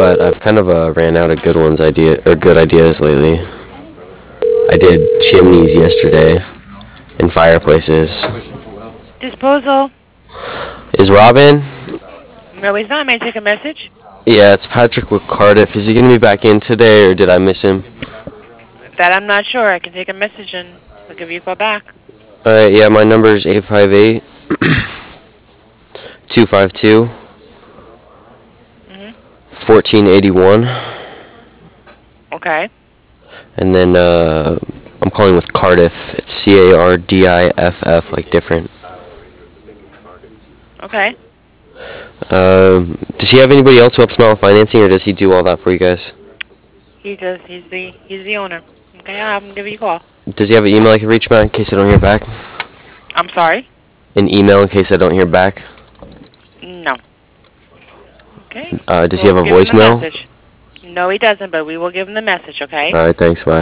but I've kind of ran out of good good ideas lately. I did chimneys yesterday and fireplaces. Disposal. Is Robin? No, he's not. May I take a message? Yeah, it's Patrick with Cardiff. Is he gonna be back in today, or did I miss him? That I'm not sure. I can take a message and I'll give you a call back. Alright, yeah, my number is 858 252 Mhm. 1481. Okay. And then I'm calling with Cardiff. It's Cardiff, like different. Okay. Does he have anybody else who helps him out with financing, or does he do all that for you guys? He does. He's the owner. Okay, I'll have him give you a call. Does he have an email I can reach him at in case I don't hear back? I'm sorry? An email in case I don't hear back? No. Okay. Does he have a We'll give him the voicemail? message. No, he doesn't, but we will give him the message, okay? Alright, thanks, bye.